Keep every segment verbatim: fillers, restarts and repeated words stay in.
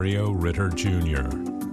Mario Ritter Junior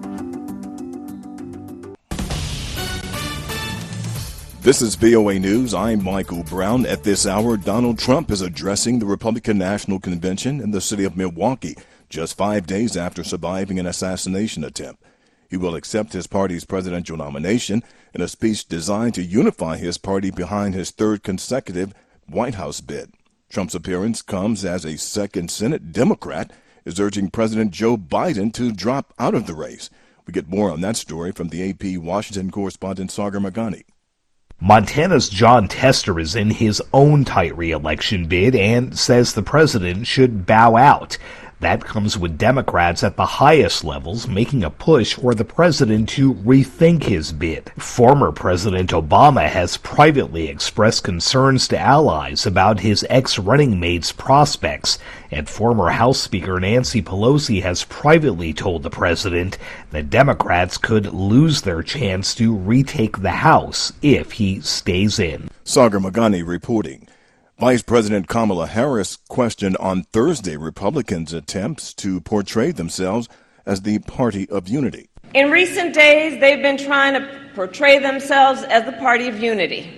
This is V O A News. I'm Michael Brown. At this hour, Donald Trump is addressing the Republican National Convention in the city of Milwaukee, just five days after surviving an assassination attempt. He will accept his party's presidential nomination in a speech designed to unify his party behind his third consecutive White House bid. Trump's appearance comes as a second Senate Democrat is urging President Joe Biden to drop out of the race. We get more on that story from the A P Washington correspondent Sagar Magani. Montana's Jon Tester is in his own tight re-election bid and says the president should bow out. That comes with Democrats at the highest levels making a push for the president to rethink his bid. Former President Obama has privately expressed concerns to allies about his ex-running mate's prospects, and former House Speaker Nancy Pelosi has privately told the president that Democrats could lose their chance to retake the House if he stays in. Sagar Magani reporting. Vice President Kamala Harris questioned on Thursday Republicans' attempts to portray themselves as the party of unity. In recent days, they've been trying to portray themselves as the party of unity.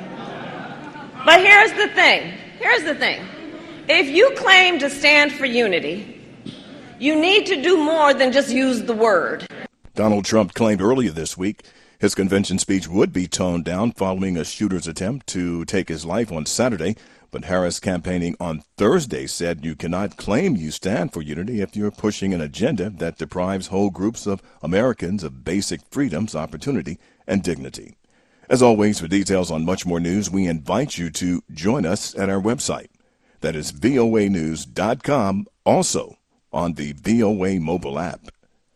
But here's the thing. Here's the thing. If you claim to stand for unity, you need to do more than just use the word. Donald Trump claimed earlier this week his convention speech would be toned down following a shooter's attempt to take his life on Saturday, but Harris, campaigning on Thursday, said you cannot claim you stand for unity if you're pushing an agenda that deprives whole groups of Americans of basic freedoms, opportunity, and dignity. As always, for details on much more news, we invite you to join us at our website. That is V O A news dot com, also on the V O A mobile app.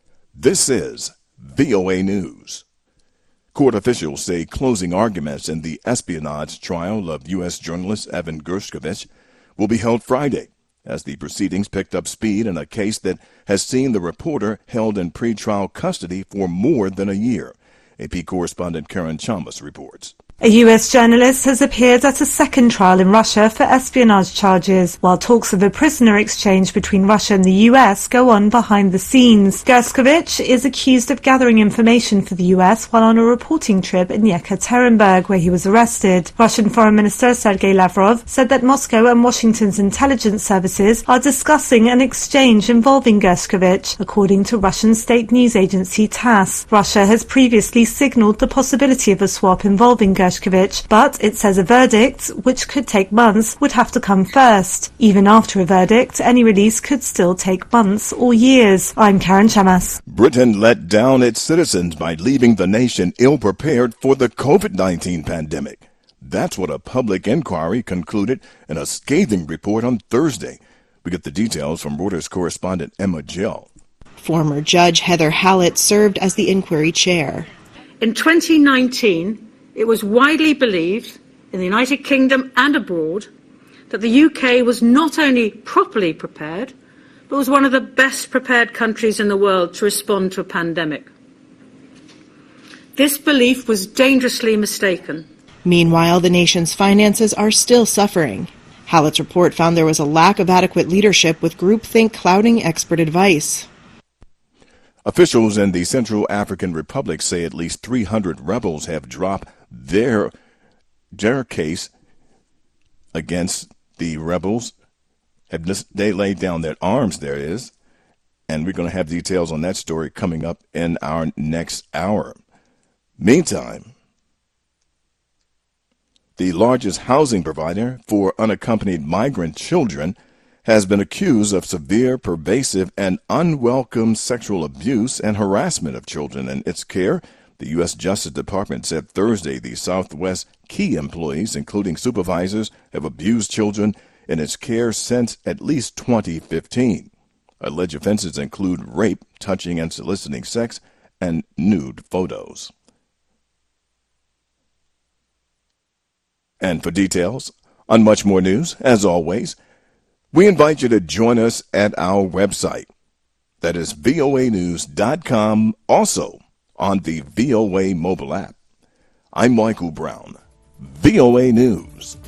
This is V O A News. Court officials say closing arguments in the espionage trial of U S journalist Evan Gershkovich will be held Friday, as the proceedings picked up speed in a case that has seen the reporter held in pretrial custody for more than a year. A P correspondent Karen Chalmers reports. A U S journalist has appeared at a second trial in Russia for espionage charges, while talks of a prisoner exchange between Russia and the U S go on behind the scenes. Gershkovich is accused of gathering information for the U S while on a reporting trip in Yekaterinburg, where he was arrested. Russian Foreign Minister Sergei Lavrov said that Moscow and Washington's intelligence services are discussing an exchange involving Gershkovich, according to Russian state news agency TASS. Russia has previously signaled the possibility of a swap involving Gershkovich. But it says a verdict, which could take months, would have to come first. Even after a verdict, any release could still take months or years. I'm Karen Chamas. Britain let down its citizens by leaving the nation ill-prepared for the COVID nineteen pandemic. That's what a public inquiry concluded in a scathing report on Thursday. We get the details from Reuters correspondent Emma Jill. Former Judge Heather Hallett served as the inquiry chair. In twenty nineteen, it was widely believed in the United Kingdom and abroad that the U K was not only properly prepared, but was one of the best prepared countries in the world to respond to a pandemic. This belief was dangerously mistaken. Meanwhile, the nation's finances are still suffering. Hallett's report found there was a lack of adequate leadership, with groupthink clouding expert advice. Officials in the Central African Republic say at least three hundred rebels have dropped their, their case against the rebels. Have they laid down their arms, there is. And we're going to have details on that story coming up in our next hour. Meantime, the largest housing provider for unaccompanied migrant children has been accused of severe, pervasive, and unwelcome sexual abuse and harassment of children in its care. The U S Justice Department said Thursday the Southwest key employees, including supervisors, have abused children in its care since at least twenty fifteen. Alleged offenses include rape, touching and soliciting sex, and nude photos. And for details on much more news, as always, we invite you to join us at our website. That is V O A news dot com, also on the V O A mobile app. I'm Michael Brown, V O A News.